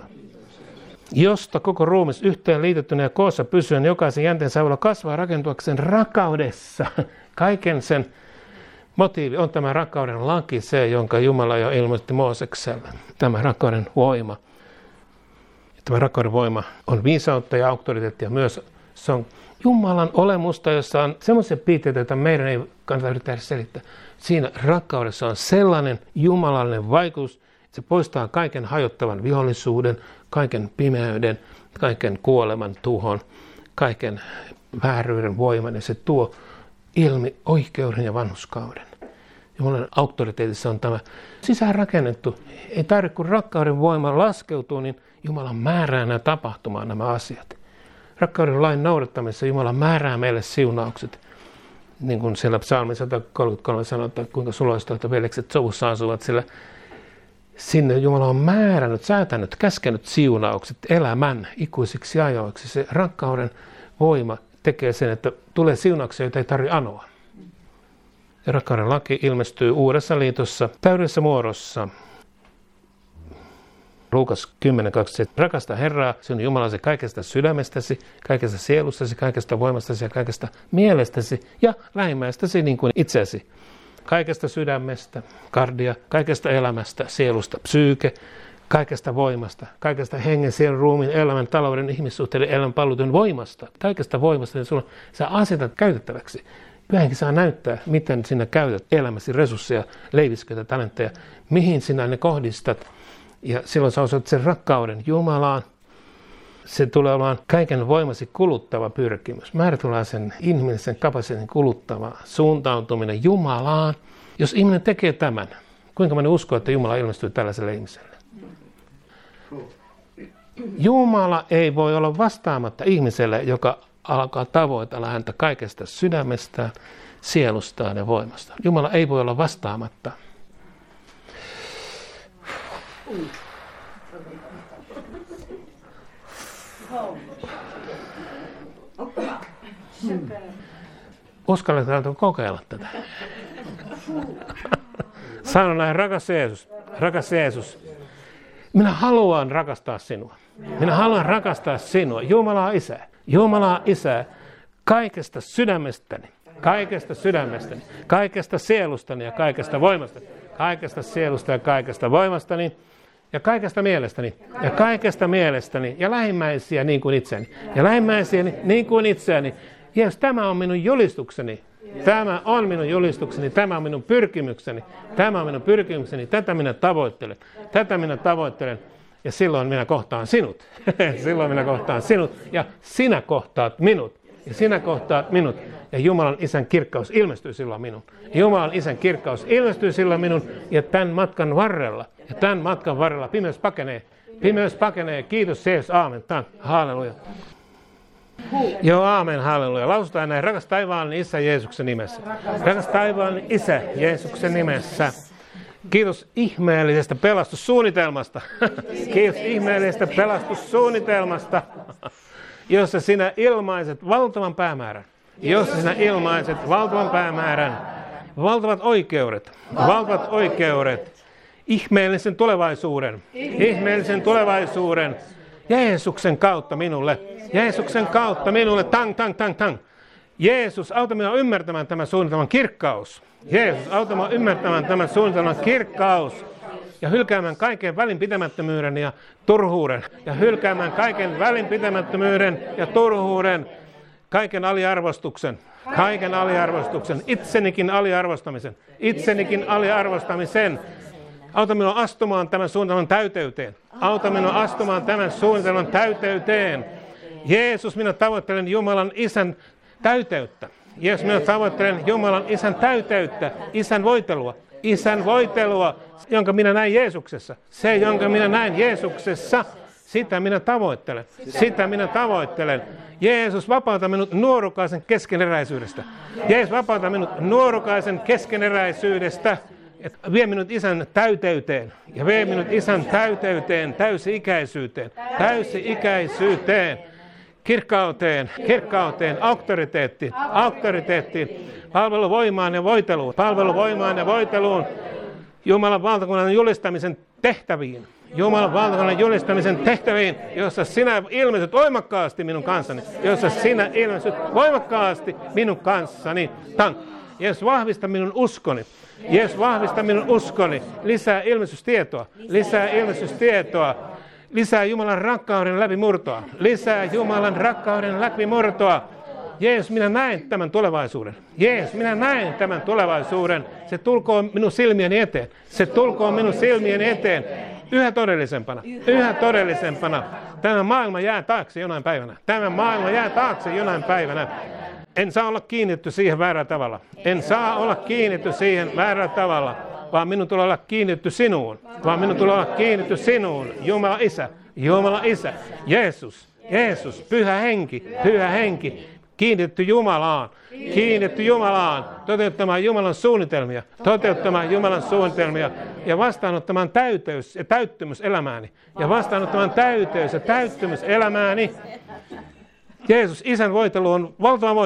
Josta koko ruumis yhteen liitettynä ja koossa pysyen jokaisen jänteen sävyllä kasvaa rakentuakseen rakkaudessa. Kaiken sen motiivi on tämä rakkauden laki, se, jonka Jumala jo ilmoitti Moosekselle. Tämä rakkauden voima. Tämä rakkauden voima on viisautta ja auktoriteettia myös. Se on Jumalan olemusta, jossa on semmoisia piirteitä, joita meidän ei kannata yrittää selittää. Siinä rakkaudessa on sellainen jumalallinen vaikutus, että se poistaa kaiken hajottavan vihollisuuden, kaiken pimeyden, kaiken kuoleman tuhon, kaiken vääryyden voiman, ja se tuo ilmi oikeuden ja vanhurskauden. Jumalan auktoriteetissa on tämä sisäänrakennettu. Ei tarvitse, kun rakkauden voima laskeutuu, niin Jumala määrää nämä tapahtumaan nämä asiat. Rakkauden lain noudattamisessa Jumala määrää meille siunaukset. Niin kuin siellä psalmi 133 sanotaan, kuinka suloistoita veljekset sovussa asuvat, sillä sinne Jumala on määrännyt, säätänyt, käskenyt siunaukset elämän ikuisiksi ajoiksi. Se rakkauden voima tekee sen, että tulee siunauksia, joita ei tarvitse anoa. Ja rakkauden laki ilmestyy Uudessa liitossa täydessä muodossa. Luukas 10:27. Rakasta Herraa, sinun Jumalasi kaikesta sydämestäsi, kaikesta sielustasi, kaikesta voimastasi ja kaikesta mielestäsi ja lähimmäistäsi niin kuin itseäsi. Kaikesta sydämestä, kardia, kaikesta elämästä, sielusta, psyyke, kaikesta voimasta, kaikesta hengen, sielun, ruumiin, elämän, talouden, ihmissuhteiden, elämän, palvelutyön voimasta. Kaikesta voimasta, niin sä asetat käytettäväksi. Pyhänkin saa näyttää, miten sinä käytät elämäsi resursseja, leivisköitä, talentteja, mihin sinä ne kohdistat. Ja silloin sä osoitat sen rakkauden Jumalaan. Se tulee olemaan kaiken voimasi kuluttava pyrkimys. Määrätynlaisen inhimillisen kapasiteetin kuluttava suuntautuminen Jumalaan. Jos ihminen tekee tämän, kuinka moni uskoo, että Jumala ilmestyy tällaiselle ihmiselle? Jumala ei voi olla vastaamatta ihmiselle, joka alkaa tavoitella häntä kaikesta sydämestään, sielustaan ja voimastaan. Jumala ei voi olla vastaamatta. Uskalletko kokeilla tätä? Sano näin, rakas Jeesus, minä haluan rakastaa sinua. Minä haluan rakastaa sinua, Jumalaa Isä, kaikesta sydämestäni, kaikesta sielustani ja kaikesta voimastani, ja kaikesta mielestäni, ja lähimmäisiä niin kuin itseäni, Jeesus, tämä on minun julistukseni. Tämä on minun julistukseni, tämä on minun pyrkimykseni, tätä minä tavoittelen, ja silloin minä kohtaan sinut, ja sinä kohtaat minut, ja Jumalan Isän kirkkaus ilmestyy silloin minun, ja tämän matkan varrella pimeys pakenee, kiitos Jeesus, aamen, halleluja. Joo, aamen, halleluja. Lausutaan näin, rakas taivaallinen Isä Jeesuksen nimessä. Rakas taivaallinen Isä Jeesuksen nimessä. Kiitos ihmeellisestä pelastussuunnitelmasta. Jossa sinä ilmaiset valtavan päämäärän. Valtavat oikeudet. Ihmeellisen tulevaisuuden. Jeesuksen kautta minulle. Tang. Jeesus, auta minua ymmärtämään tämän suunnitelman kirkkaus. Ja hylkäämään kaiken välinpitämättömyyden ja turhuuden. Kaiken aliarvostuksen. Itsenikin aliarvostamisen. Auta minua astumaan tämän suunnitelman täyteyteen. Jeesus, minä tavoittelen Jumalan Isän täyteyttä. Isän voitelua, jonka minä näin Jeesuksessa. Sitä minä tavoittelen. Jeesus, vapauta minut nuorukaisen keskeneräisyydestä. Vie minut Isän täyteyteen, täysi-ikäisyyteen, kirkkauteen, auktoriteettiin, palveluvoimaan ja voiteluun, Jumalan valtakunnan julistamisen tehtäviin, jossa sinä ilmestyt voimakkaasti minun kanssani, Jeesus, vahvista minun uskoni. Lisää ilmestystietoa. Lisää Jumalan rakkauden läpimurtoa. Jeesus, minä näen tämän tulevaisuuden. Se tulkoon minun silmieni eteen. Yhä todellisempana. Tämä maailma jää taakse jonain päivänä. En saa olla kiinnitty siihen väärällä tavalla. Vaan minun tulee olla kiinnitty sinuun. Jumala Isä. Jeesus, Pyhä Henki. Kiinnitty Jumalaan. Toteuttamaan Jumalan suunnitelmia. Ja vastaanottamaan täyteys ja täyttymys elämääni. Jeesus, Isän voitelu on valtava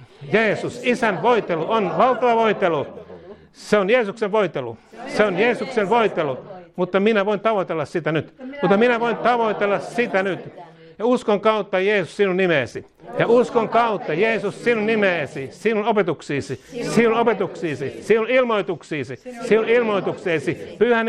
voitelu. Se on Jeesuksen voitelu. Mutta minä voin tavoitella sitä nyt. Ja uskon kautta Jeesus sinun nimeesi. Sinun opetuksiisi, sinun ilmoituksiisi, pyhän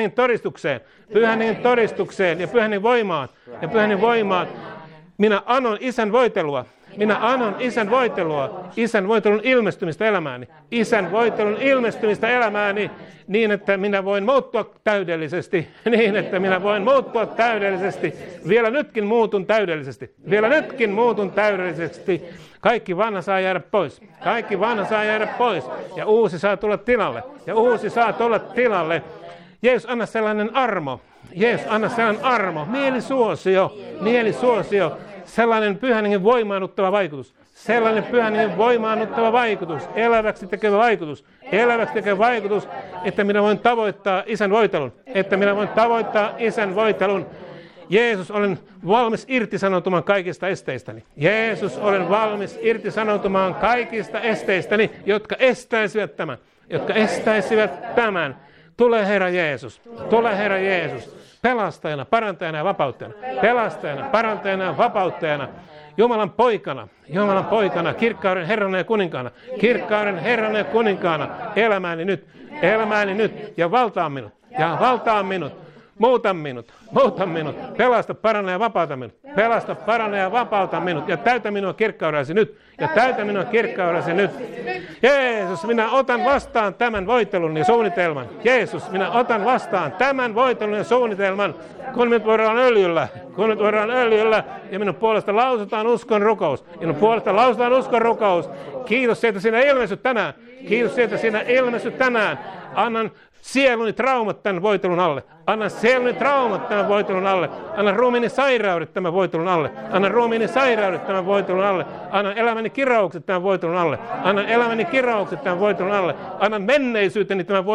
todistukseen ja pyhän voimaan. Minä annan Isän voitelua Minä annan Isän voitelua, Isän voitelun ilmestymistä elämääni. Isän voitelun ilmestymistä elämääni niin, että minä voin muuttua täydellisesti. Niin, että minä voin muuttua täydellisesti. Vielä nytkin muutun täydellisesti. Vielä nytkin muutun täydellisesti. Kaikki vanha saa jäädä pois. Kaikki vanha saa jäädä pois. Ja uusi saa tulla tilalle. Ja uusi saa tulla tilalle. Jeesus, anna sellainen armo. Jeesus, anna sellainen armo. Mielisuosio. Sellainen Pyhän Hengen voimaannuttava vaikutus. Sellainen Pyhän Hengen voimaannuttava vaikutus. Eläväksi tekevä vaikutus. Eläväksi tekevä vaikutus, että minä voin tavoittaa Isän voitelun. Että minä voin tavoittaa Isän voitelun. Jeesus, olen valmis irtisanoutumaan kaikista esteistäni. Jeesus, olen valmis irtisanoutumaan kaikista esteistäni, jotka estäisivät tämän. Jotka estäisivät tämän. Tule Herra Jeesus. Tule Herra Jeesus. Pelastajana, parantajana ja vapauttajana. Pelastajana, parantajana ja vapauttajana. Jumalan poikana, kirkkauden Herrana ja kuninkaana. Kirkkauden Herrana ja kuninkaana. Elämääni nyt ja valtaa minut. Muuta minut. Pelasta, paranna ja vapauta minut. Pelasta, paranna ja vapauta minut. Ja täytä minua kirkkaudellasi nyt. Jeesus, minä otan vastaan tämän voitelun ja suunnitelman. Jeesus, minä otan vastaan tämän voitelun ja suunnitelman. Kun minut voidaan öljyllä. Ja minun puolesta lausutaan uskon rukous. Kiitos siitä, sinä ilmestyt tänään. Annan sieluni traumat tämän voitelun alle. Annan ruumiini sairaudet tämän voitelun alle. Annan elämäni kiraukset tämän voitelun alle. Annan menneisyyteni tämän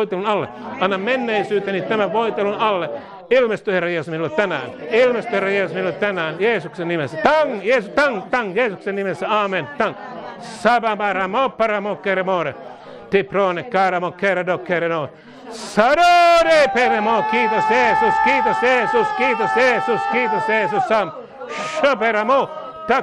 voitelun alle. Ilmesty Herra Jeesus minulle tänään. Jeesuksen nimessä. Jeesuksen nimessä. Amen. Sababara mo keremore. Tiprone karamo kerado. Sarore peremo, kiitos Jeesus. Sam. Shaperamo. Tak.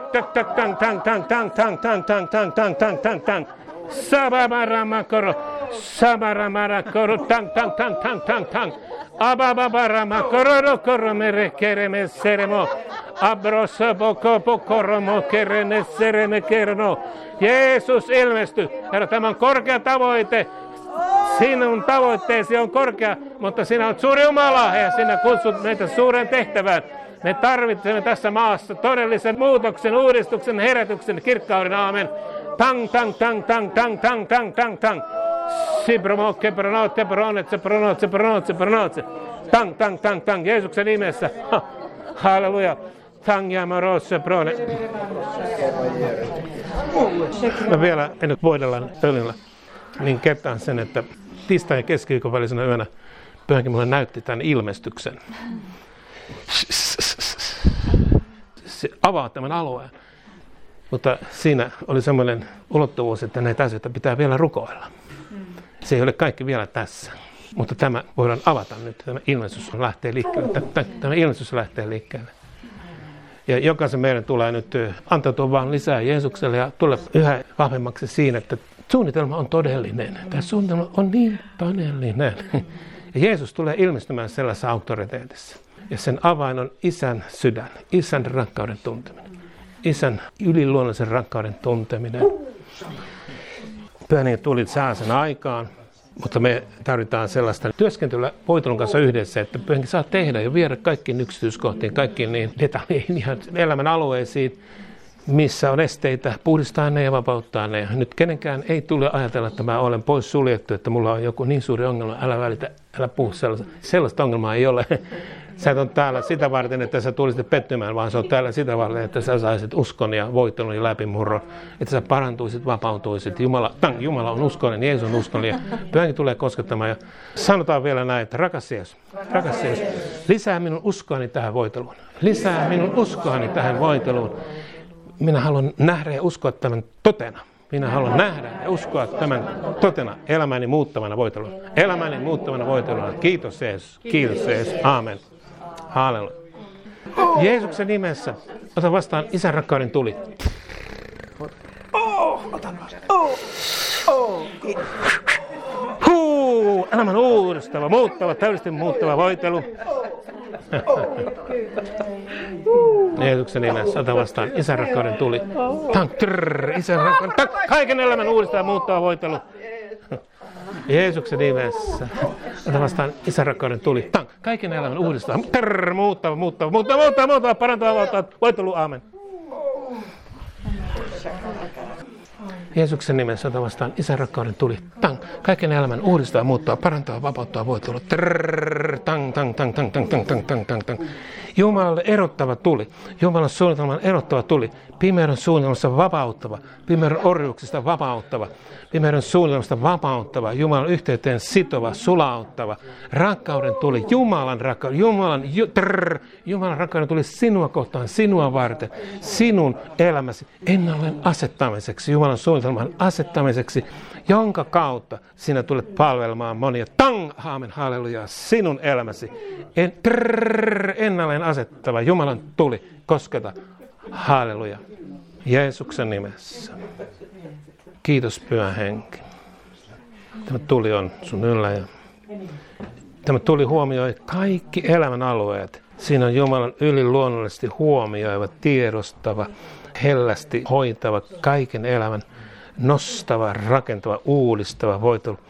Sabaramakoro. Tang. Abababarakoro mere kereme seremo. Abrosa boko koromo kerene sereme kerno. Jeesus ilmesty. Herra, tämä on korkea tavoite. Sinun tavoitteesi on korkea, mutta sinä olet suuri Jumala ja sinä kutsut meitä suureen tehtävään. Me tarvitsemme tässä maassa todellisen muutoksen, uudistuksen, herätyksen, kirkkauden. Aamen. Tang. Sibromo kepronote. Tang. Jeesuksen nimessä. Halleluja. Tang ja morosse prone. Mä vielä ennen voidellaan öljyllä. Niin kertaan sen, että tiistain ja keskiviikon välisenä yönä Pyhänkin mulle näytti tämän ilmestyksen. Se avaa tämän alueen. Mutta siinä oli semmoinen ulottuvuus, että näitä asioita pitää vielä rukoilla. Se ei ole kaikki vielä tässä. Mutta tämä voidaan avata nyt. Tämä ilmestys lähtee liikkeelle. Ja jokaisen meidän tulee nyt antautua vaan lisää Jeesukselle ja tulla yhä vahvemmaksi siinä, että suunnitelma on todellinen. Tämä suunnitelma on niin todellinen. Ja Jeesus tulee ilmestymään sellaisessa auktoriteetissa. Ja sen avain on Isän sydän, Isän rakkauden tunteminen. Isän yliluonnollisen rakkauden tunteminen. Pyhän Henki tuli sen aikaan, mutta me tarvitaan sellaista työskentelyä voitelun kanssa yhdessä, että Pyhän Henki saa tehdä ja viedä kaikkiin yksityiskohtiin, kaikkiin niin detaljeihin ja elämän alueisiin, missä on esteitä, puhdistaa ne ja vapauttaa ne. Nyt kenenkään ei tule ajatella, että mä olen pois suljettu, että mulla on joku niin suuri ongelma, älä välitä, älä puhu sellaista. Sellaista ongelmaa ei ole. Sä et ole täällä sitä varten, että sä tulisit pettymään, vaan sä oot täällä sitä varten, että sä saisit uskon ja voittelun ja läpimurron. Että sä parantuisit, vapautuisit. Jumala on uskollinen, Jeesus on uskollinen. Pyhänkin tulee koskettamaan. Ja sanotaan vielä näin, että rakas Jeesus, lisää minun uskoani tähän voiteluun. Minä haluan nähdä ja uskoa tämän totena. Elämäni muuttavana voiteluna. Kiitos Jeesus. Aamen. Halleluja. Jeesuksen nimessä ota vastaan Isän rakkauden tuli. Otan vastaan. Elämän uudistava, täydellisesti muuttava voitelu. Jeesuksen nimessä ota vastaan Isän rakkauden tuli. Isän rakkauden, kaiken elämän uudistaa ja muuttava voitelu. Jeesuksen nimessä ota vastaan Isän rakkauden tuli. Kaiken elämän uudistaa, muuttava, parantava voitelu. Aamen. Jeesuksen nimessä ota vastaan Isän rakkauden tuli. Kaiken elämän uudistaa, muuttaa, parantaa, vapauttaa, voitella. Jumalalle erottava tuli. Jumalan suunnitelman erottava tuli. Pimeyden suunnitelmasta vapauttava. Pimeyden orjuuksista vapauttava. Pimeyden suunnitelmasta vapauttava. Jumalan yhteyteen sitova, sulauttava. Rakkauden tuli. Jumalan rakkauden tuli sinua kohtaan, sinua varten. Sinun elämäsi ennalleen asettamiseksi. Jumalan suunnitelman asettamiseksi, jonka kautta sinä tulet palvelemaan monia. Aamen, halleluja, sinun elämäsi. Ennalleen asettava Jumalan tuli, kosketa. Halleluja. Jeesuksen nimessä. Kiitos, Pyhä Henki. Tämä tuli on sun yllä. Ja tämä tuli huomioi kaikki elämän alueet. Siinä on Jumalan yliluonnollisesti huomioiva, tiedostava, hellästi hoitava, kaiken elämän nostava, rakentava, uudistava voitelu.